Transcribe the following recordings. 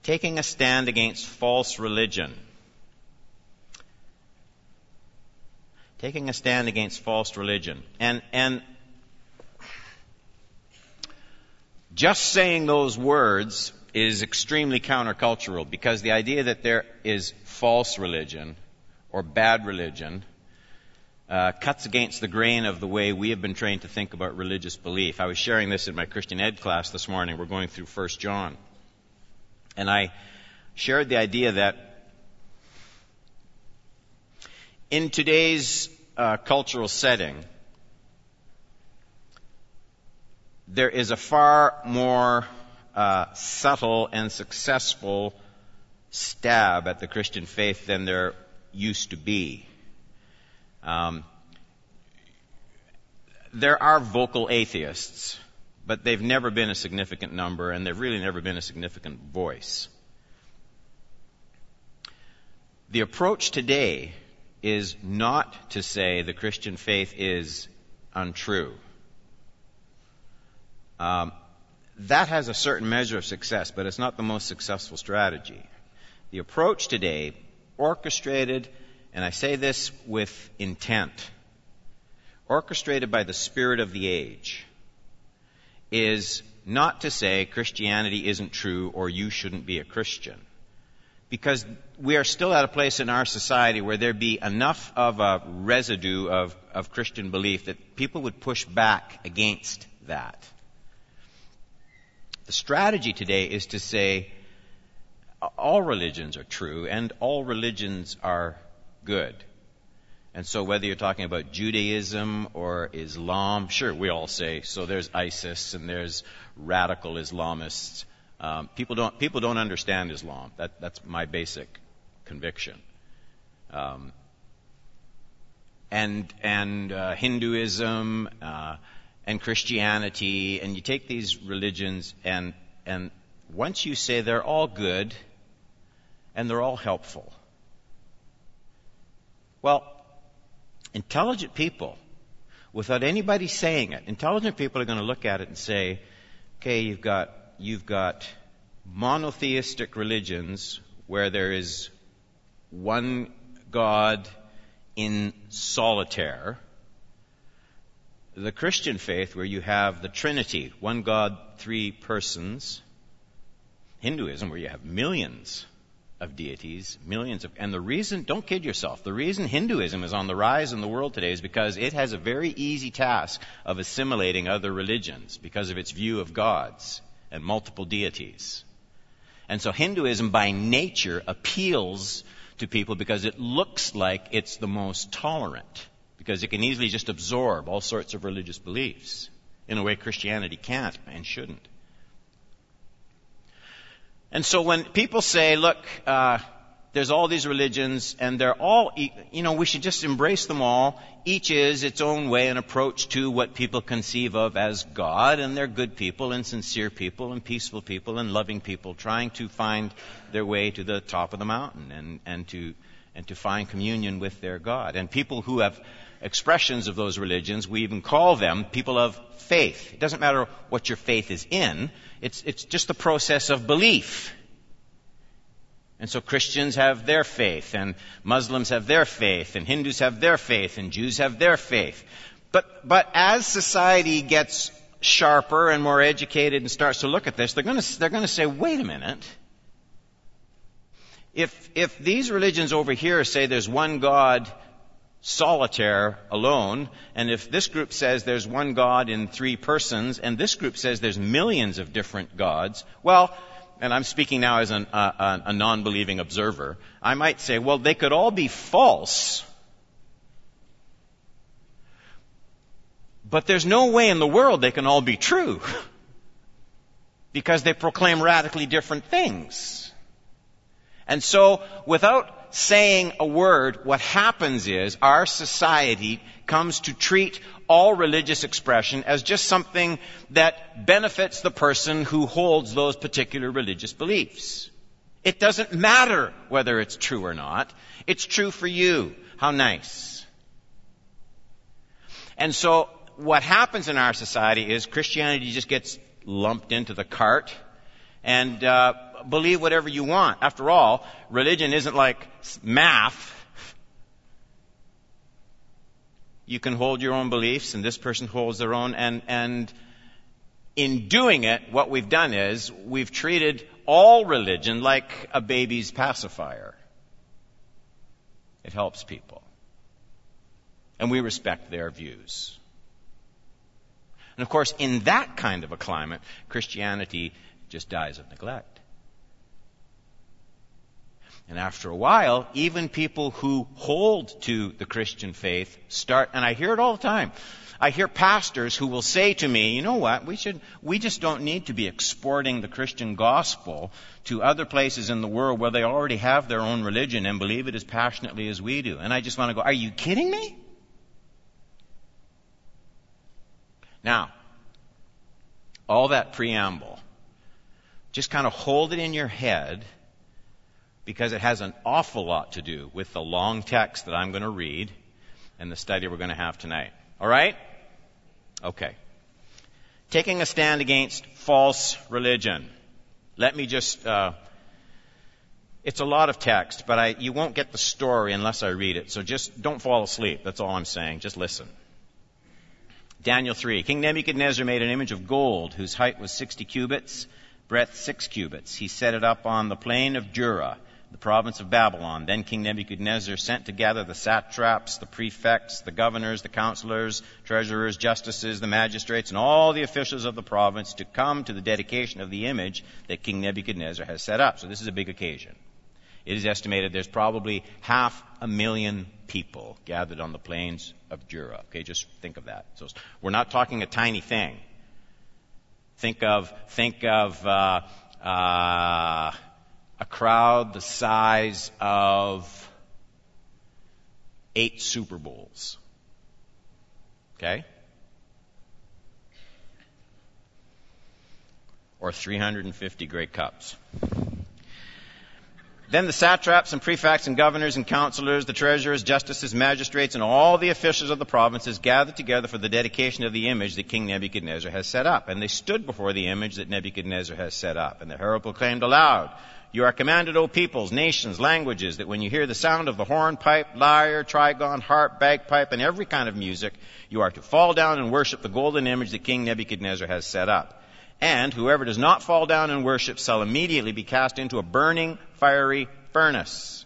taking a stand against false religion. Taking a stand against false religion. And just saying those words is extremely countercultural, because the idea that there is false religion or bad religion cuts against the grain of the way we have been trained to think about religious belief. I was sharing this in my Christian Ed class this morning. We're going through 1 John. And I shared the idea that in today's cultural setting, there is a far more subtle and successful stab at the Christian faith than there used to be. There are vocal atheists, but they've never been a significant number, and they've really never been a significant voice. The approach today is not to say the Christian faith is untrue. That has a certain measure of success, but it's not the most successful strategy. The approach today, orchestrated, and I say this with intent, orchestrated by the spirit of the age, is not to say Christianity isn't true or you shouldn't be a Christian. Because we are still at a place in our society where there be enough of a residue of Christian belief that people would push back against that. The strategy today is to say all religions are true and all religions are good. And so whether you're talking about Judaism or Islam, sure, we all say, so there's ISIS and there's radical Islamists. People don't understand Islam. That's my basic conviction. And Hinduism and Christianity, and you take these religions, and once you say they're all good and they're all helpful, well, intelligent people, without anybody saying it, intelligent people are going to look at it and say, okay, you've got monotheistic religions where there is one God in solitaire. The Christian faith, where you have the Trinity, one God, three persons. Hinduism, where you have millions of deities, and the reason, don't kid yourself, the reason Hinduism is on the rise in the world today is because it has a very easy task of assimilating other religions because of its view of gods and multiple deities. And so Hinduism by nature appeals to people because it looks like it's the most tolerant, because it can easily just absorb all sorts of religious beliefs in a way Christianity can't and shouldn't. And so when people say, look, there's all these religions and they're all, we should just embrace them all. Each is its own way and approach to what people conceive of as God, and they're good people and sincere people and peaceful people and loving people trying to find their way to the top of the mountain and to find communion with their God. And people who have expressions of those religions, we even call them people of faith. It doesn't matter what your faith is in. It's just the process of belief. And so Christians have their faith, and Muslims have their faith, and Hindus have their faith, and Jews have their faith. But as society gets sharper and more educated and starts to look at this, they're going to say, wait a minute. If these religions over here say there's one God solitaire alone, and if this group says there's one God in three persons, and this group says there's millions of different gods, well, and I'm speaking now as a non-believing observer, I might say, well, they could all be false, but there's no way in the world they can all be true, because they proclaim radically different things. And so, without saying a word, what happens is our society comes to treat all religious expression as just something that benefits the person who holds those particular religious beliefs. It doesn't matter whether it's true or not. It's true for you. How nice. And so what happens in our society is Christianity just gets lumped into the cart, and believe whatever you want. After all, religion isn't like math. You can hold your own beliefs, and this person holds their own, and in doing it, what we've done is we've treated all religion like a baby's pacifier. It helps people. And we respect their views. And of course, in that kind of a climate, Christianity just dies of neglect. And after a while, even people who hold to the Christian faith start, and I hear it all the time, I hear pastors who will say to me, you know what, we just don't need to be exporting the Christian gospel to other places in the world where they already have their own religion and believe it as passionately as we do. And I just want to go, are you kidding me? Now, all that preamble, just kind of hold it in your head, because it has an awful lot to do with the long text that I'm going to read and the study we're going to have tonight. All right? Okay. Taking a stand against false religion. Let me just, it's a lot of text, but you won't get the story unless I read it. So just don't fall asleep. That's all I'm saying. Just listen. Daniel 3. King Nebuchadnezzar made an image of gold whose height was 60 cubits, breadth 6 cubits. He set it up on the plain of Dura, the province of Babylon. Then King Nebuchadnezzar sent together the satraps, the prefects, the governors, the counselors, treasurers, justices, the magistrates, and all the officials of the province to come to the dedication of the image that King Nebuchadnezzar has set up. So this is a big occasion. It is estimated there's probably 500,000 people gathered on the plains of Dura. Okay, just think of that. So we're not talking a tiny thing. Think of a crowd the size of 8 Super Bowls. Okay? Or 350 Grey Cups. Then the satraps and prefects and governors and counselors, the treasurers, justices, magistrates, and all the officials of the provinces gathered together for the dedication of the image that King Nebuchadnezzar has set up. And they stood before the image that Nebuchadnezzar has set up. And the herald proclaimed aloud, "You are commanded, O peoples, nations, languages, that when you hear the sound of the horn, pipe, lyre, trigon, harp, bagpipe, and every kind of music, you are to fall down and worship the golden image that King Nebuchadnezzar has set up. And whoever does not fall down and worship shall immediately be cast into a burning, fiery furnace."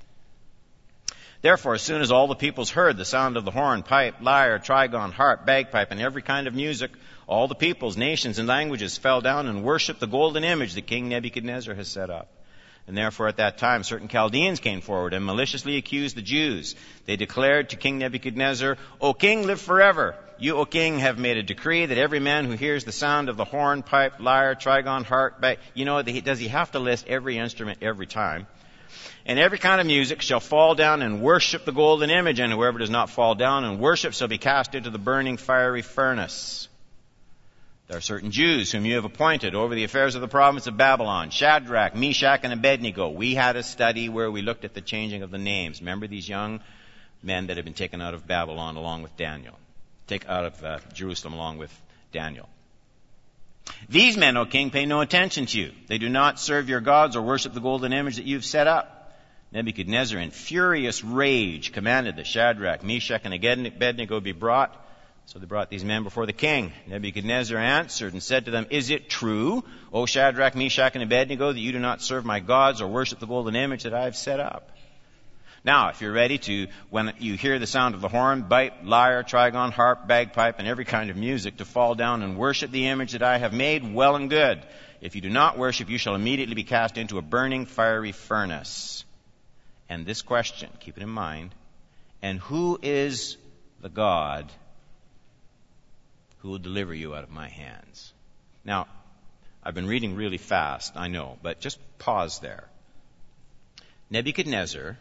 Therefore, as soon as all the peoples heard the sound of the horn, pipe, lyre, trigon, harp, bagpipe, and every kind of music, all the peoples, nations, and languages fell down and worshipped the golden image that King Nebuchadnezzar has set up. And therefore at that time certain Chaldeans came forward and maliciously accused the Jews. They declared to King Nebuchadnezzar, "O king, live forever. You, O king, have made a decree that every man who hears the sound of the horn, pipe, lyre, trigon, harp, does he have to list every instrument every time? And every kind of music shall fall down and worship the golden image, and whoever does not fall down and worship shall be cast into the burning fiery furnace. There are certain Jews whom you have appointed over the affairs of the province of Babylon, Shadrach, Meshach, and Abednego." We had a study where we looked at the changing of the names. Remember these young men that had been taken out of Babylon along with Daniel, out of Jerusalem along with Daniel. "These men, O king, pay no attention to you. They do not serve your gods or worship the golden image that you've set up." Nebuchadnezzar, in furious rage, commanded that Shadrach, Meshach, and Abednego be brought. So they brought these men before the king. Nebuchadnezzar answered and said to them, "Is it true, O Shadrach, Meshach, and Abednego, that you do not serve my gods or worship the golden image that I have set up?" Now, if you're ready to, when you hear the sound of the horn, pipe, lyre, trigon, harp, bagpipe, and every kind of music, to fall down and worship the image that I have made, well and good. If you do not worship, you shall immediately be cast into a burning fiery furnace. And this question, keep it in mind, and who is the God who will deliver you out of my hands? Now, I've been reading really fast, I know, but just pause there. Nebuchadnezzar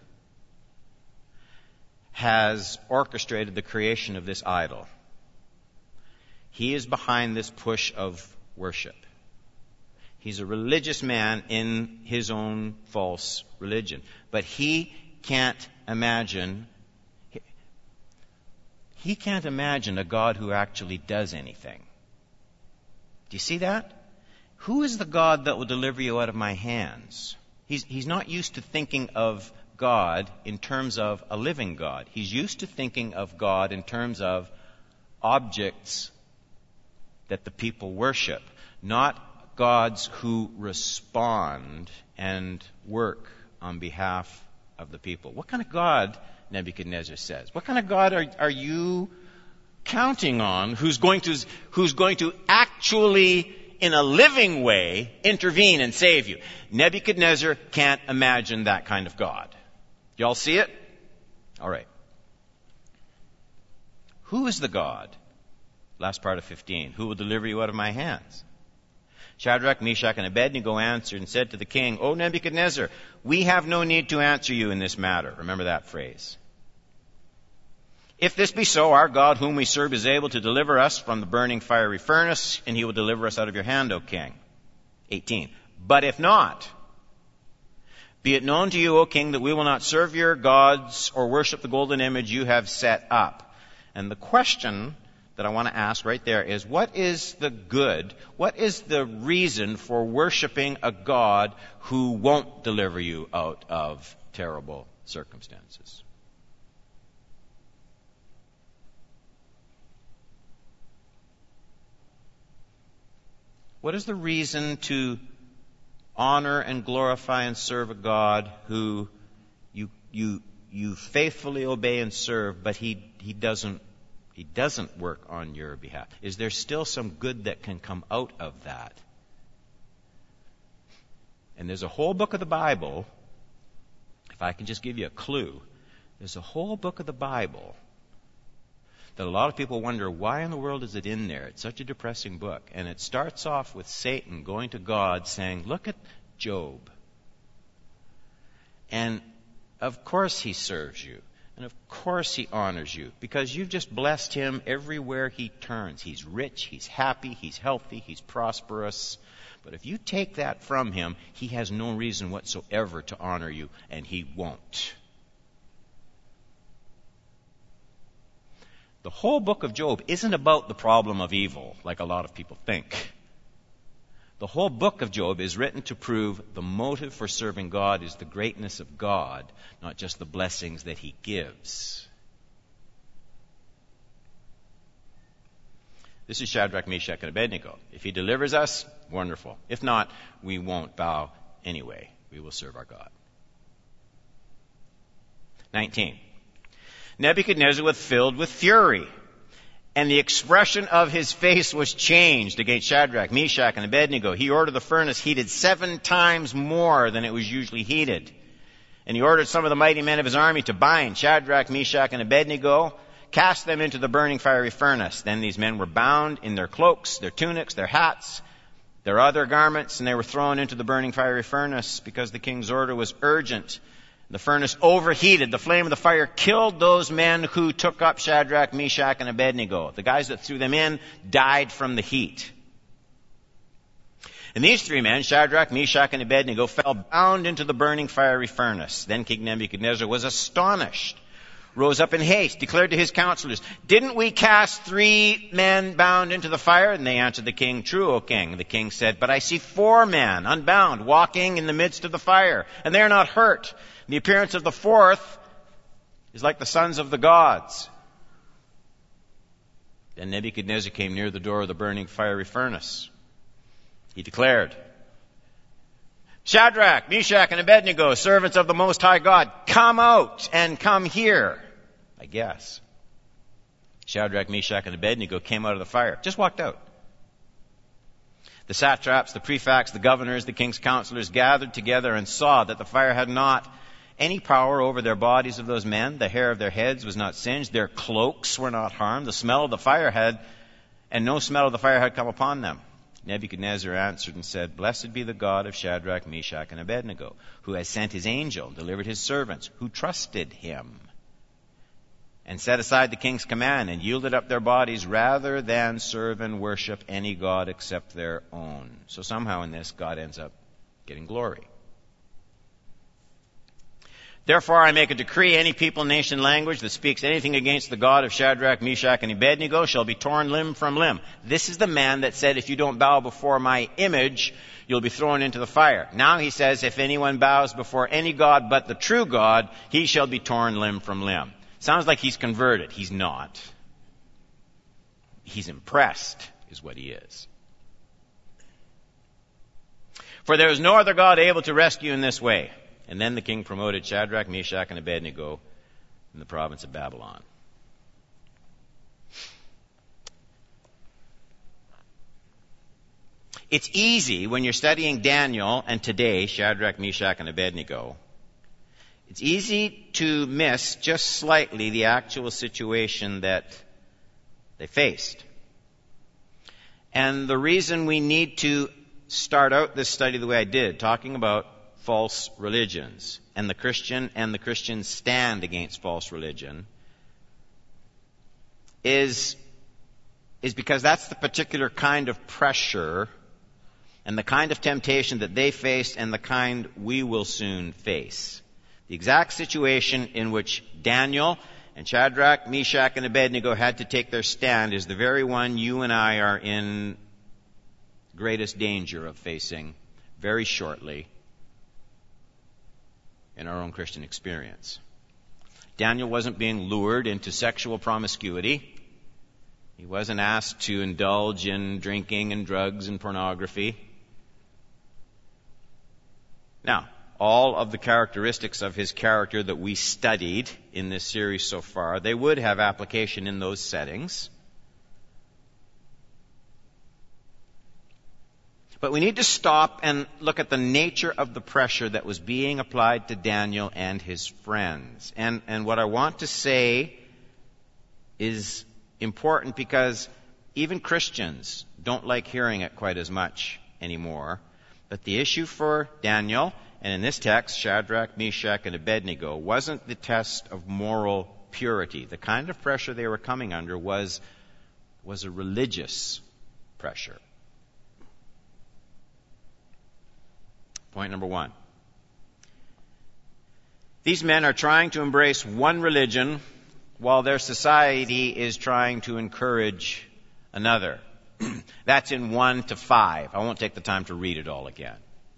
has orchestrated the creation of this idol. He is behind this push of worship. He's a religious man in his own false religion. But he can't imagine a God who actually does anything. Do you see that? who is the God that will deliver you out of my hands? He's not used to thinking of God in terms of a living God. He's used to thinking of God in terms of objects that the people worship, not gods who respond and work on behalf of the people. What kind of God, Nebuchadnezzar says, what kind of God are you counting on who's going to actually, in a living way, intervene and save you? Nebuchadnezzar can't imagine that kind of God. Y'all see it? All right. Who is the God? Last part of 15. Who will deliver you out of my hands? Shadrach, Meshach, and Abednego answered and said to the king, O Nebuchadnezzar, we have no need to answer you in this matter. Remember that phrase. If this be so, our God whom we serve is able to deliver us from the burning fiery furnace, and he will deliver us out of your hand, O king. 18. But if not, be it known to you, O king, that we will not serve your gods or worship the golden image you have set up. And the question that I want to ask right there is, what is the good, what is the reason for worshiping a God who won't deliver you out of terrible circumstances? What is the reason to honor and glorify and serve a God who you faithfully obey and serve, but he doesn't work on your behalf? Is there still some good that can come out of that? And there's a whole book of the Bible, if I can just give you a clue, there's a whole book of the Bible that a lot of people wonder, why in the world is it in there? It's such a depressing book. And it starts off with Satan going to God saying, look at Job. And of course he serves you. And of course he honors you, because you've just blessed him everywhere he turns. He's rich, he's happy, he's healthy, he's prosperous. But if you take that from him, he has no reason whatsoever to honor you, and he won't. The whole book of Job isn't about the problem of evil, like a lot of people think. The whole book of Job is written to prove the motive for serving God is the greatness of God, not just the blessings that he gives. This is Shadrach, Meshach, and Abednego. If he delivers us, wonderful. If not, we won't bow anyway. We will serve our God. 19. Nebuchadnezzar was filled with fury, and the expression of his face was changed against Shadrach, Meshach, and Abednego. He ordered the furnace heated 7 times more than it was usually heated. And he ordered some of the mighty men of his army to bind Shadrach, Meshach, and Abednego, cast them into the burning fiery furnace. Then these men were bound in their cloaks, their tunics, their hats, their other garments, and they were thrown into the burning fiery furnace because the king's order was urgent. The furnace overheated. The flame of the fire killed those men who took up Shadrach, Meshach, and Abednego. The guys that threw them in died from the heat. And these 3 men, Shadrach, Meshach, and Abednego, fell bound into the burning fiery furnace. Then King Nebuchadnezzar was astonished, rose up in haste, declared to his counselors, didn't we cast 3 men bound into the fire? And they answered the king, true, O king. The king said, but I see 4 men unbound walking in the midst of the fire, and they are not hurt. The appearance of the 4th is like the sons of the gods. Then Nebuchadnezzar came near the door of the burning fiery furnace. He declared, Shadrach, Meshach, and Abednego, servants of the Most High God, come out and come here. I guess. Shadrach, Meshach, and Abednego came out of the fire. Just walked out. The satraps, the prefects, the governors, the king's counselors gathered together and saw that the fire had not any power over their bodies of those men. The hair of their heads was not singed. Their cloaks were not harmed. The smell of the fire and no smell of the fire had come upon them. Nebuchadnezzar answered and said, blessed be the God of Shadrach, Meshach, and Abednego, who has sent his angel, delivered his servants, who trusted him, and set aside the king's command, and yielded up their bodies rather than serve and worship any god except their own. So somehow in this, God ends up getting glory. Therefore I make a decree, any people, nation, language that speaks anything against the God of Shadrach, Meshach, and Abednego shall be torn limb from limb. This is the man that said, if you don't bow before my image, you'll be thrown into the fire. Now he says, if anyone bows before any God but the true God, he shall be torn limb from limb. Sounds like he's converted. He's not. He's impressed, is what he is. For there is no other God able to rescue in this way. And then the king promoted Shadrach, Meshach, and Abednego in the province of Babylon. It's easy when you're studying Daniel and today, Shadrach, Meshach, and Abednego, it's easy to miss just slightly the actual situation that they faced. And the reason we need to start out this study the way I did, talking about false religions and the Christian stand against false religion, is because that's the particular kind of pressure and the kind of temptation that they faced and the kind we will soon face. The exact situation in which Daniel and Shadrach, Meshach, and Abednego had to take their stand is the very one you and I are in greatest danger of facing very shortly in our own Christian experience. Daniel wasn't being lured into sexual promiscuity. He wasn't asked to indulge in drinking and drugs and pornography. Now, all of the characteristics of his character that we studied in this series so far, they would have application in those settings. But we need to stop and look at the nature of the pressure that was being applied to Daniel and his friends. And what I want to say is important because even Christians don't like hearing it quite as much anymore. But the issue for Daniel, and in this text, Shadrach, Meshach, and Abednego, wasn't the test of moral purity. The kind of pressure they were coming under was a religious pressure. Point number one. These men are trying to embrace one religion while their society is trying to encourage another. That's in 1 to 5. I won't take the time to read it all again.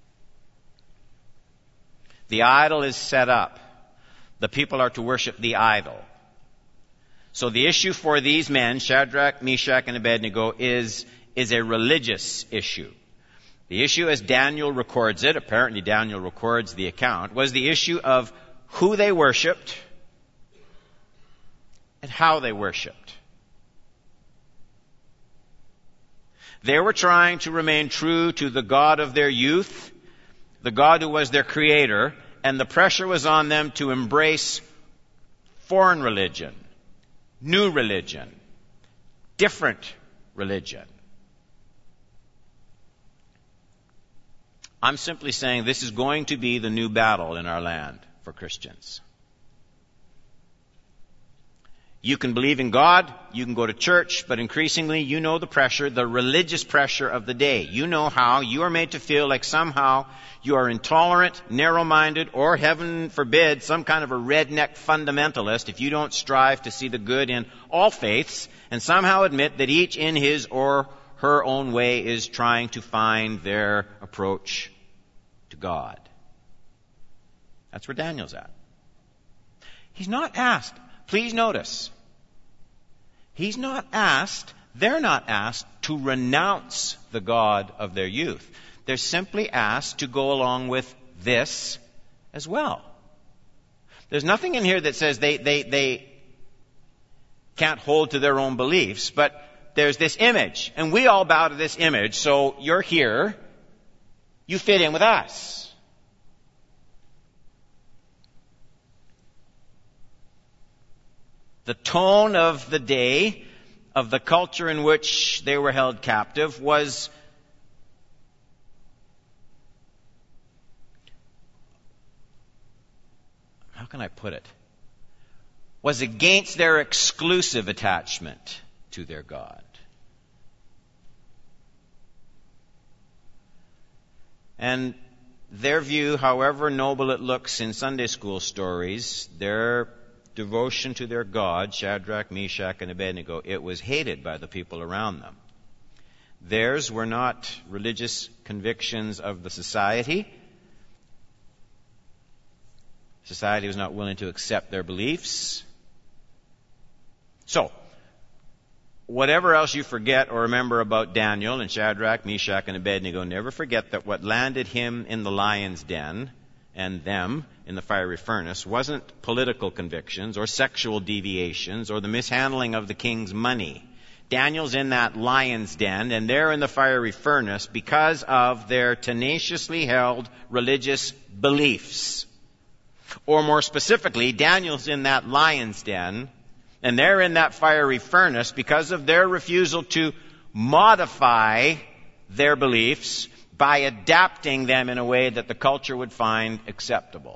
The idol is set up. The people are to worship the idol. So the issue for these men, Shadrach, Meshach, and Abednego, is a religious issue. The issue, as Daniel records it, apparently Daniel records the account, was the issue of who they worshipped and how they worshipped. They were trying to remain true to the God of their youth, the God who was their creator, and the pressure was on them to embrace foreign religion, new religion, different religion. I'm simply saying this is going to be the new battle in our land for Christians. You can believe in God, you can go to church, but increasingly you know the pressure, the religious pressure of the day. You know how you are made to feel like somehow you are intolerant, narrow-minded, or heaven forbid, some kind of a redneck fundamentalist if you don't strive to see the good in all faiths and somehow admit that each in his or her own way is trying to find their approach to God. That's where Daniel's at. He's not asked. Please notice, he's not asked, they're not asked to renounce the God of their youth. They're simply asked to go along with this as well. There's nothing in here that says they can't hold to their own beliefs, but there's this image, and we all bow to this image, so you're here, you fit in with us. The tone of the day, of the culture in which they were held captive, was how can I put it? Was against their exclusive attachment to their God. And their view, however noble it looks in Sunday school stories, their devotion to their God, Shadrach, Meshach, and Abednego, it was hated by the people around them. Theirs were not religious convictions of the society. Society was not willing to accept their beliefs. So, whatever else you forget or remember about Daniel and Shadrach, Meshach, and Abednego, never forget that what landed him in the lion's den and them in the fiery furnace wasn't political convictions or sexual deviations or the mishandling of the king's money. Daniel's in that lion's den, and they're in the fiery furnace because of their tenaciously held religious beliefs. Or more specifically, Daniel's in that lion's den, and they're in that fiery furnace because of their refusal to modify their beliefs by adapting them in a way that the culture would find acceptable.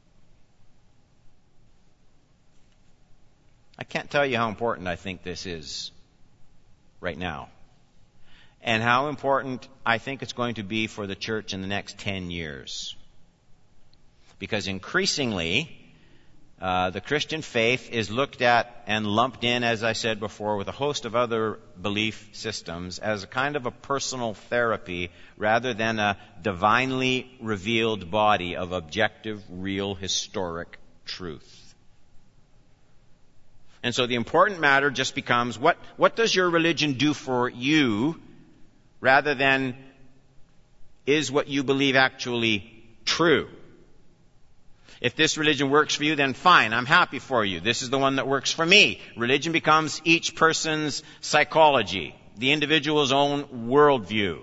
I can't tell you how important I think this is right now, and how important I think it's going to be for the church in the next 10 years. Because increasingly, the Christian faith is looked at and lumped in, as I said before, with a host of other belief systems as a kind of a personal therapy rather than a divinely revealed body of objective, real, historic truth. And so the important matter just becomes, what does your religion do for you, rather than is what you believe actually true? If this religion works for you, then fine, I'm happy for you. This is the one that works for me. Religion becomes each person's psychology, the individual's own worldview.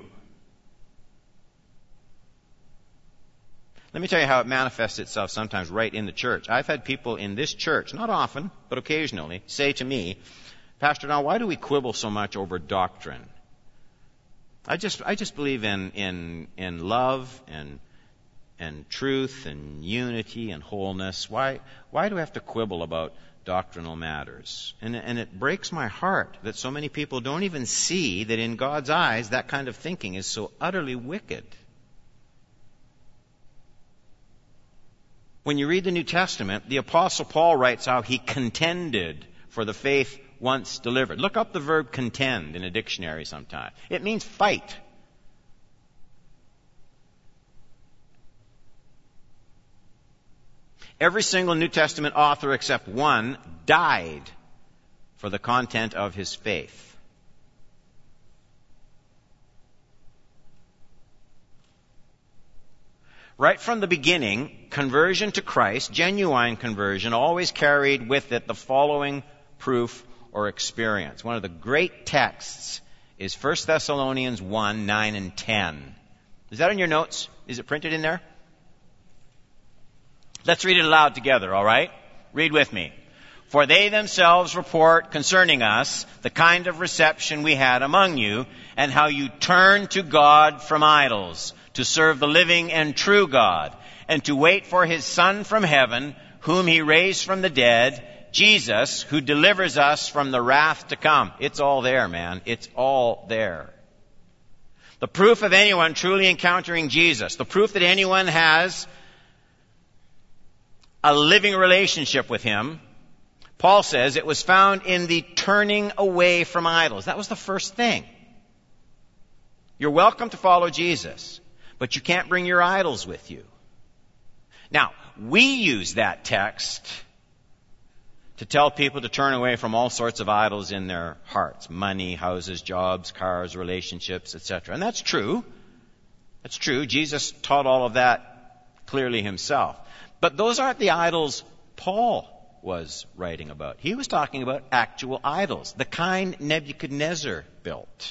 Let me tell you how it manifests itself sometimes right in the church. I've had people in this church, not often, but occasionally, say to me, Pastor, now why do we quibble so much over doctrine? I just believe in love and truth and unity and wholeness. Why do we have to quibble about doctrinal matters? And it breaks my heart that so many people don't even see that in God's eyes that kind of thinking is so utterly wicked. When you read the New Testament, the Apostle Paul writes how he contended for the faith once delivered. Look up the verb contend in a dictionary sometime. It means fight. Every single New Testament author except one died for the content of his faith. Right from the beginning, conversion to Christ, genuine conversion, always carried with it the following proof or experience. One of the great texts is 1 Thessalonians 1, 9 and 10. Is that in your notes? Is it printed in there? Let's read it aloud together, all right? Read with me. For they themselves report concerning us the kind of reception we had among you, and how you turned to God from idols, to serve the living and true God, and to wait for His Son from heaven, whom He raised from the dead, Jesus, who delivers us from the wrath to come. It's all there, man. It's all there. The proof of anyone truly encountering Jesus, the proof that anyone has a living relationship with Him, Paul says it was found in the turning away from idols. That was the first thing. You're welcome to follow Jesus, but you can't bring your idols with you. Now, we use that text to tell people to turn away from all sorts of idols in their hearts. Money, houses, jobs, cars, relationships, etc. And that's true. That's true. Jesus taught all of that clearly Himself. But those aren't the idols Paul was writing about. He was talking about actual idols, the kind Nebuchadnezzar built.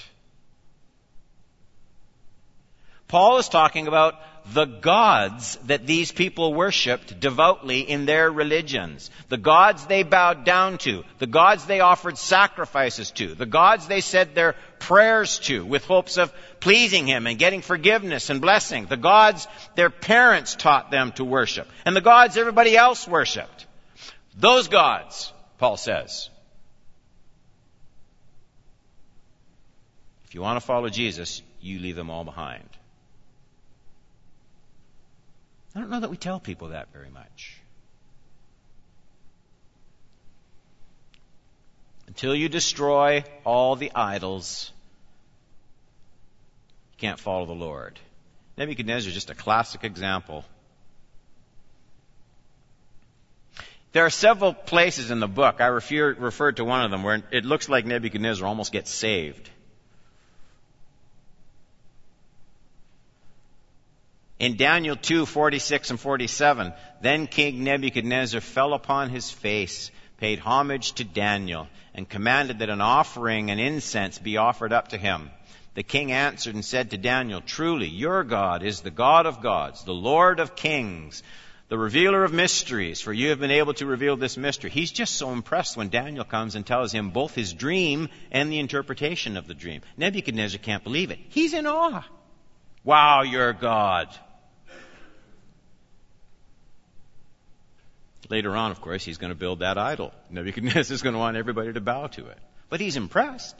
Paul is talking about the gods that these people worshipped devoutly in their religions, the gods they bowed down to, the gods they offered sacrifices to, the gods they said their prayers to with hopes of pleasing Him and getting forgiveness and blessing, the gods their parents taught them to worship, and the gods everybody else worshipped. Those gods, Paul says. If you want to follow Jesus, you leave them all behind. don't know that we tell people that very much. Until you destroy all the idols, you can't follow the Lord. Nebuchadnezzar is just a classic example. There are several places in the book, I referred to one of them, where it looks like Nebuchadnezzar almost gets saved. In Daniel 2:46 and 47, then King Nebuchadnezzar fell upon his face, paid homage to Daniel, and commanded that an offering and incense be offered up to him. The king answered and said to Daniel, truly, your God is the God of gods, the Lord of kings, the revealer of mysteries, for you have been able to reveal this mystery. He's just so impressed when Daniel comes and tells him both his dream and the interpretation of the dream. Nebuchadnezzar can't believe it. He's in awe. Wow, you're God. Later on, of course, he's going to build that idol. Nebuchadnezzar is going to want everybody to bow to it. But he's impressed.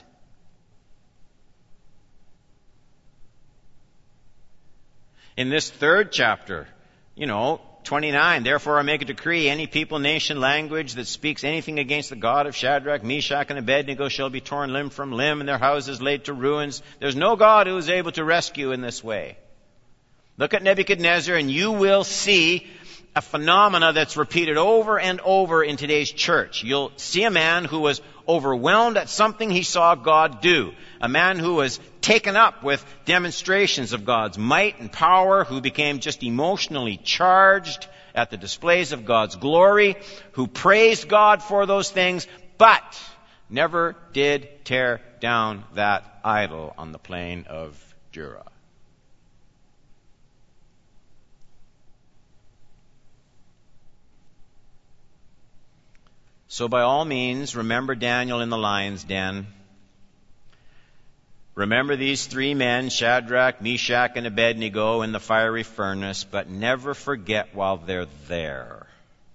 In this third chapter, 29, therefore I make a decree, any people, nation, language that speaks anything against the God of Shadrach, Meshach, and Abednego shall be torn limb from limb and their houses laid to ruins. There's no God who is able to rescue in this way. Look at Nebuchadnezzar and you will see a phenomena that's repeated over and over in today's church. You'll see a man who was overwhelmed at something he saw God do. A man who was taken up with demonstrations of God's might and power, who became just emotionally charged at the displays of God's glory, who praised God for those things, but never did tear down that idol on the plain of Dura. So by all means, remember Daniel in the lion's den. Remember these three men, Shadrach, Meshach, and Abednego, in the fiery furnace, but never forget while they're there.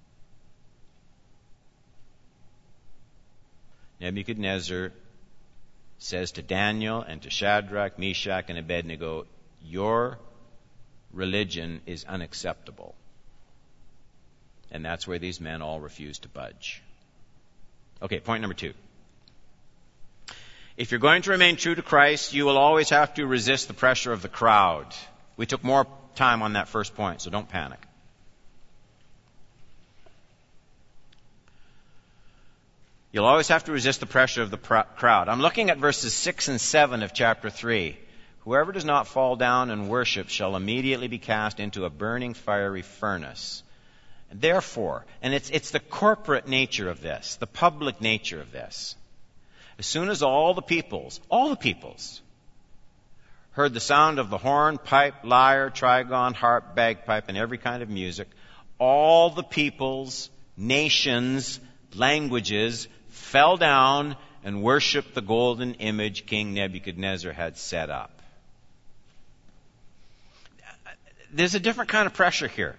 Nebuchadnezzar says to Daniel and to Shadrach, Meshach, and Abednego, your religion is unacceptable. And that's where these men all refuse to budge. Okay, point number 2. If you're going to remain true to Christ, you will always have to resist the pressure of the crowd. We took more time on that first point, so don't panic. You'll always have to resist the pressure of the crowd. I'm looking at verses 6 and 7 of chapter 3. Whoever does not fall down and worship shall immediately be cast into a burning fiery furnace. Therefore, and it's the corporate nature of this, the public nature of this. As soon as all the peoples heard the sound of the horn, pipe, lyre, trigon, harp, bagpipe, and every kind of music, all the peoples, nations, languages fell down and worshiped the golden image King Nebuchadnezzar had set up. There's a different kind of pressure here.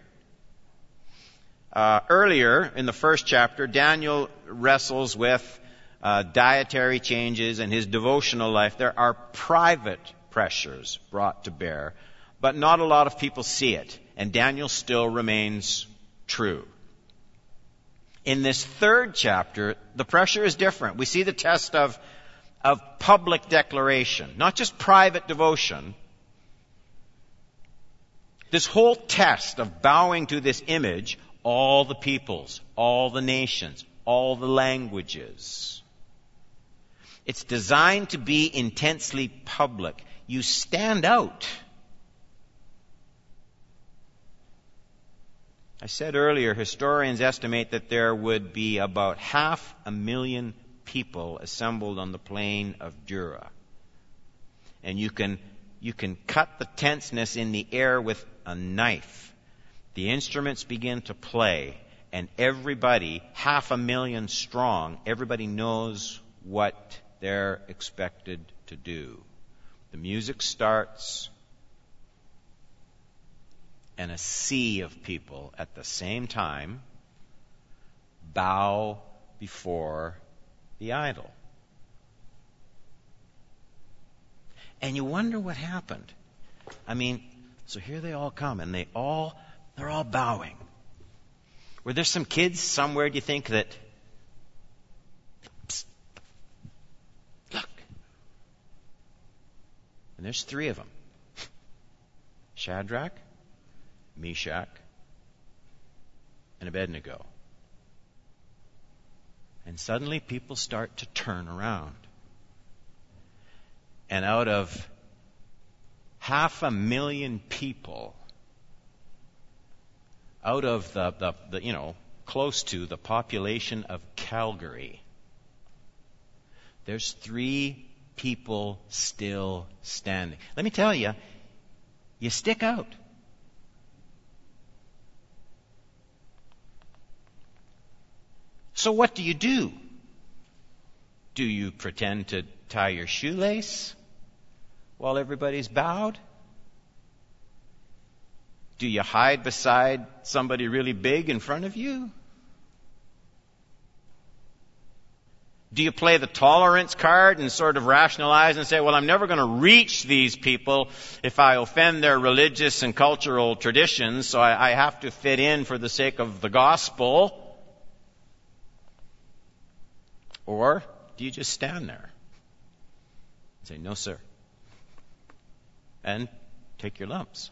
Earlier in the first chapter, Daniel wrestles with dietary changes and his devotional life. There are private pressures brought to bear, but not a lot of people see it. And Daniel still remains true. In this third chapter, the pressure is different. We see the test of public declaration, not just private devotion. This whole test of bowing to this image, all the peoples, all the nations, all the languages. It's designed to be intensely public. You stand out. I said earlier, historians estimate that there would be about 500,000 people assembled on the plain of Dura. And you can cut the tenseness in the air with a knife. The instruments begin to play, and everybody, 500,000 strong, everybody knows what they're expected to do. The music starts, and a sea of people at the same time bow before the idol. And you wonder what happened. So here they all come, and they all They're all bowing. Were there some kids somewhere, do you think, that, psst, look. And there's 3 of them. Shadrach, Meshach, and Abednego. And suddenly people start to turn around. And out of 500,000 people, out of the close to the population of Calgary, there's 3 people still standing. Let me tell you, you stick out. So what do? Do you pretend to tie your shoelace while everybody's bowed? Do you hide beside somebody really big in front of you? Do you play the tolerance card and sort of rationalize and say, well, I'm never going to reach these people if I offend their religious and cultural traditions, so I have to fit in for the sake of the gospel? Or do you just stand there and say, no, sir, and take your lumps?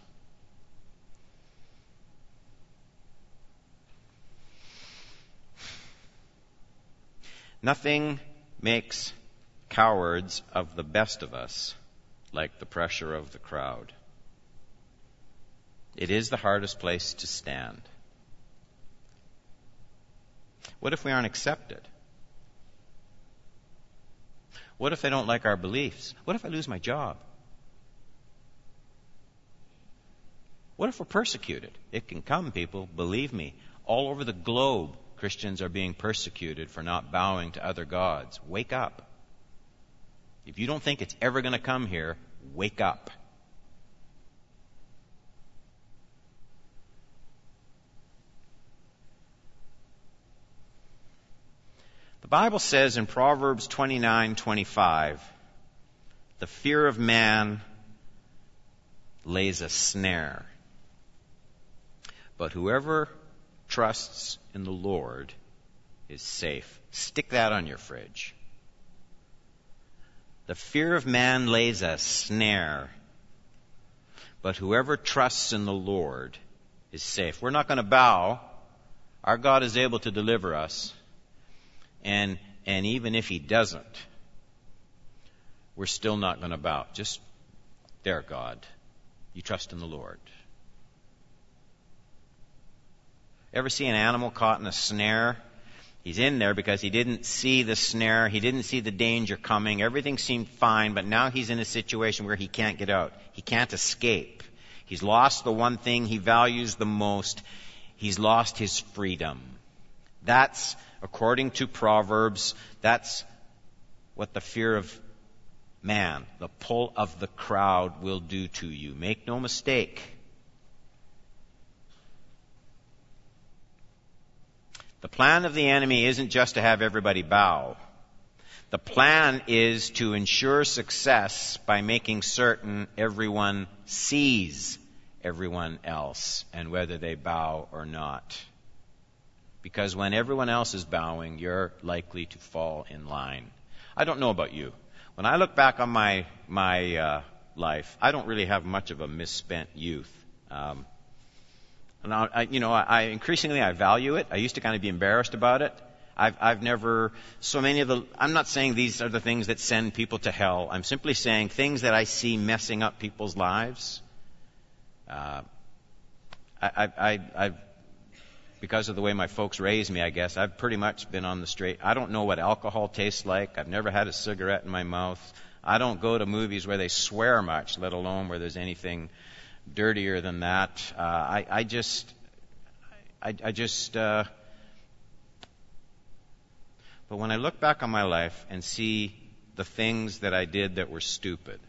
Nothing makes cowards of the best of us like the pressure of the crowd. It is the hardest place to stand. What if we aren't accepted? What if they don't like our beliefs? What if I lose my job? What if we're persecuted? It can come, people, believe me. All over the globe, Christians are being persecuted for not bowing to other gods. Wake up. If you don't think it's ever going to come here, wake up. The Bible says in Proverbs 29:25, the fear of man lays a snare, but whoever trusts in the Lord is safe. Stick that on your fridge. The fear of man lays a snare, but whoever trusts in the Lord is safe. We're not going to bow. Our God is able to deliver us. And even if He doesn't, we're still not going to bow. Just, there, God. You trust in the Lord. Ever see an animal caught in a snare? He's in there because he didn't see the snare. He didn't see the danger coming. Everything seemed fine, but now he's in a situation where he can't get out. He can't escape. He's lost the one thing he values the most. He's lost his freedom. That's, according to Proverbs, that's what the fear of man, the pull of the crowd, will do to you. Make no mistake. The plan of the enemy isn't just to have everybody bow. The plan is to ensure success by making certain everyone sees everyone else and whether they bow or not. Because when everyone else is bowing, you're likely to fall in line. I don't know about you. When I look back on my life, I don't really have much of a misspent youth. And I increasingly value it. I used to kind of be embarrassed about it. I've never, I'm not saying these are the things that send people to hell. I'm simply saying things that I see messing up people's lives. Because of the way my folks raised me, I guess, I've pretty much been on the straight. I don't know what alcohol tastes like. I've never had a cigarette in my mouth. I don't go to movies where they swear much, let alone where there's anything dirtier than that. But when I look back on my life and see the things that I did that were stupid,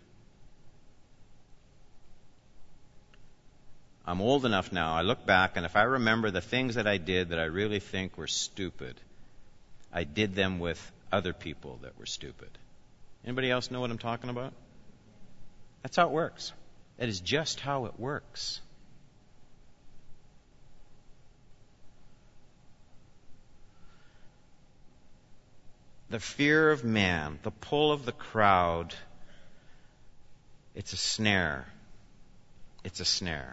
I'm old enough now, I look back, and if I remember the things that I did that I really think were stupid, I did them with other people that were stupid. Anybody else know what I'm talking about? That's how it works. That is just how it works. The fear of man, the pull of the crowd, it's a snare. It's a snare.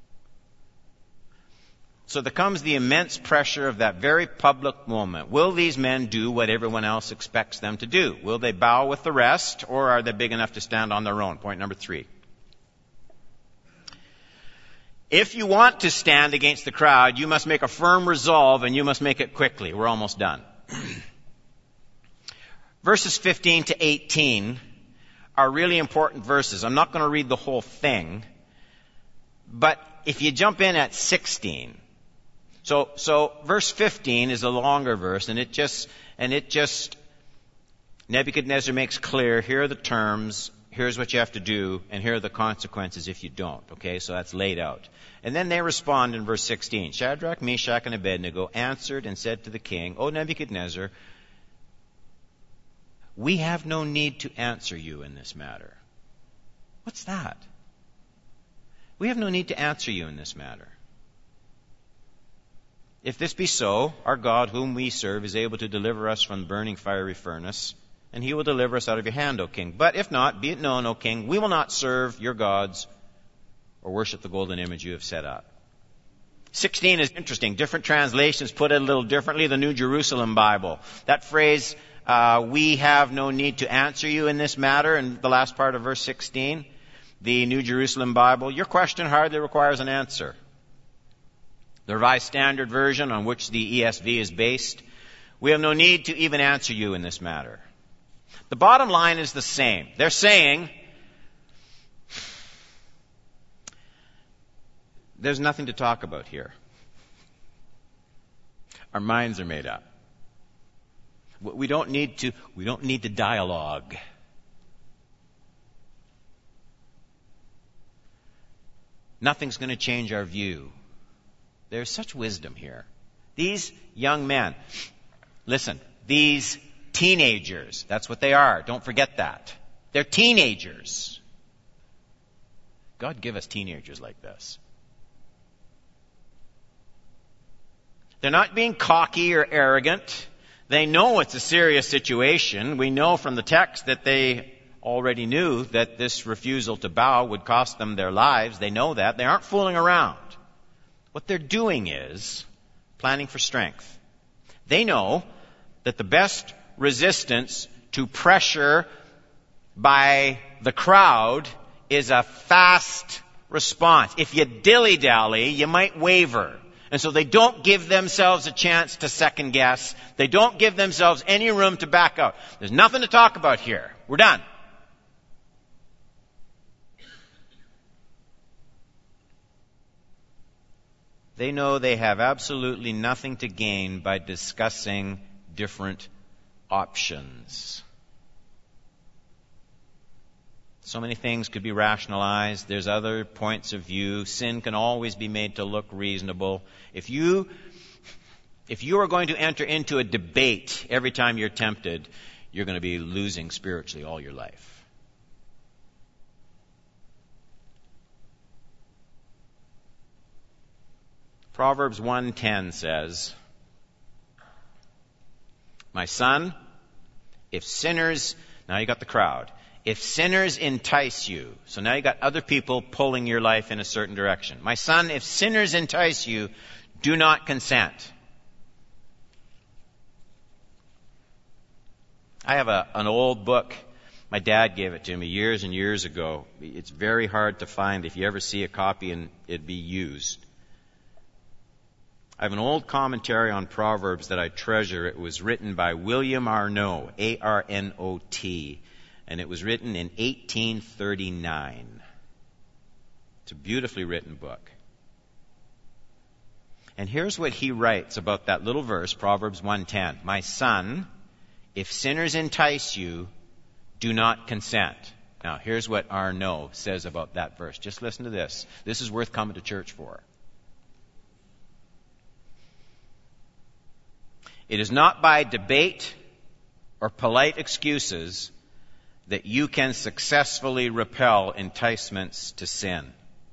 So there comes the immense pressure of that very public moment. Will these men do what everyone else expects them to do? Will they bow with the rest, or are they big enough to stand on their own? Point number 3. If you want to stand against the crowd, you must make a firm resolve, and you must make it quickly. We're almost done. Verses 15 to 18 are really important verses. I'm not going to read the whole thing, but if you jump in at 16, so verse 15 is a longer verse, and it just Nebuchadnezzar makes clear, here are the terms, here's what you have to do, and here are the consequences if you don't. Okay, so that's laid out. And then they respond in verse 16. Shadrach, Meshach, and Abednego answered and said to the king, O Nebuchadnezzar, we have no need to answer you in this matter. What's that? We have no need to answer you in this matter. If this be so, our God, whom we serve, is able to deliver us from the burning fiery furnace, and he will deliver us out of your hand, O king. But if not, be it known, O king, we will not serve your gods or worship the golden image you have set up. 16 is interesting. Different translations put it a little differently. The New Jerusalem Bible, that phrase, we have no need to answer you in this matter, in the last part of verse 16. The New Jerusalem Bible, your question hardly requires an answer. The Revised Standard Version, on which the ESV is based, we have no need to even answer you in this matter. The bottom line is the same. They're saying, there's nothing to talk about here. Our minds are made up. We don't need to dialogue. Nothing's going to change our view. There's such wisdom here. These young men, listen, these teenagers, that's what they are. Don't forget that. They're teenagers. God give us teenagers like this. They're not being cocky or arrogant. They know it's a serious situation. We know from the text that they already knew that this refusal to bow would cost them their lives. They know that. They aren't fooling around. What they're doing is planning for strength. They know that the best resistance to pressure by the crowd is a fast response. If you dilly-dally, you might waver. And so they don't give themselves a chance to second guess. They don't give themselves any room to back out. There's nothing to talk about here. We're done. They know they have absolutely nothing to gain by discussing different options. So many things could be rationalized. There's other points of view. Sin can always be made to look reasonable. If you are going to enter into a debate every time you're tempted, you're going to be losing spiritually all your life. Proverbs 1:10 says, my son, if sinners, now you got the crowd, if sinners entice you, so now you got other people pulling your life in a certain direction. My son, if sinners entice you, do not consent. I have an old book. My dad gave it to me years and years ago. It's very hard to find if you ever see a copy and it'd be used. I have an old commentary on Proverbs that I treasure. It was written by William Arnott, A-R-N-O-T, and it was written in 1839. It's a beautifully written book. And here's what he writes about that little verse, Proverbs 1:10. My son, if sinners entice you, do not consent. Now, here's what Arnott says about that verse. Just listen to this. This is worth coming to church for. It is not by debate or polite excuses that you can successfully repel enticements to sin.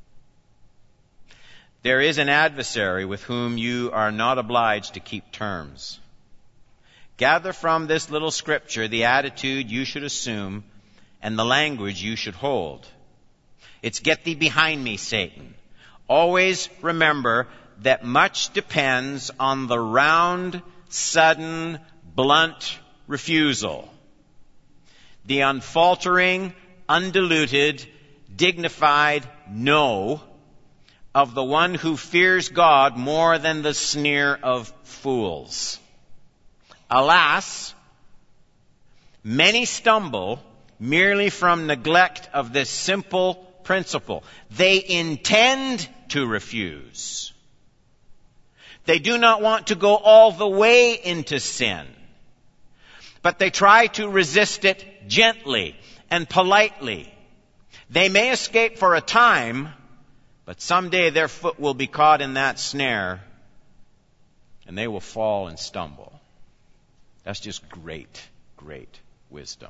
There is an adversary with whom you are not obliged to keep terms. Gather from this little scripture the attitude you should assume and the language you should hold. It's get thee behind me, Satan. Always remember that much depends on the round, sudden, blunt refusal. The unfaltering, undiluted, dignified no of the one who fears God more than the sneer of fools. Alas, many stumble merely from neglect of this simple principle. They intend to refuse. They do not want to go all the way into sin, but they try to resist it gently and politely. They may escape for a time, but someday their foot will be caught in that snare, and they will fall and stumble. That's just great, great wisdom.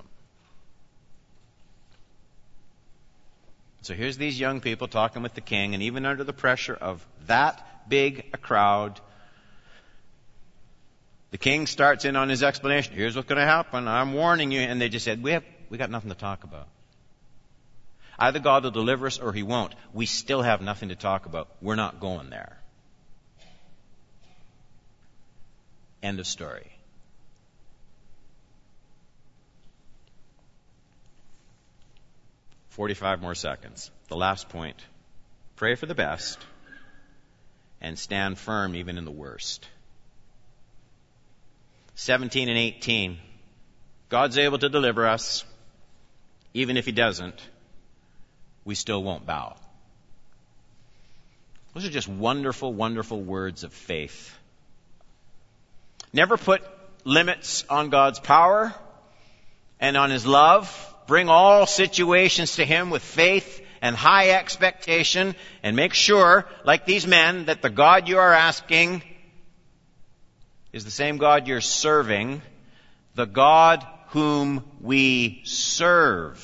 So here's these young people talking with the king, and even under the pressure of that big a crowd, the king starts in on his explanation. Here's what's going to happen. I'm warning you. And they just said, we got nothing to talk about. Either God will deliver us or he won't. We still have nothing to talk about. We're not going there. End of story. "45 more seconds. The last point. Pray for the best and stand firm even in the worst. 17 and 18. God's able to deliver us. Even if he doesn't, we still won't bow. Those are just wonderful, wonderful words of faith. Never put limits on God's power and on his love. Bring all situations to him with faith and high expectation, and make sure, like these men, that the God you are asking is the same God you're serving, the God whom we serve.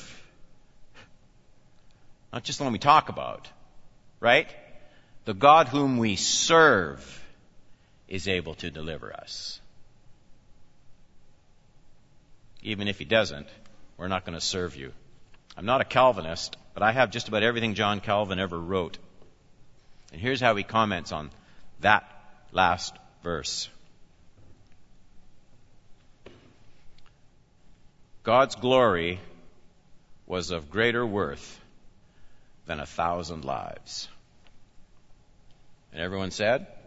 Not just the one we talk about, right? The God whom we serve is able to deliver us. Even if he doesn't, we're not going to serve you. I'm not a Calvinist, but I have just about everything John Calvin ever wrote. And here's how he comments on that last verse. God's glory was of greater worth than 1,000 lives. And everyone said,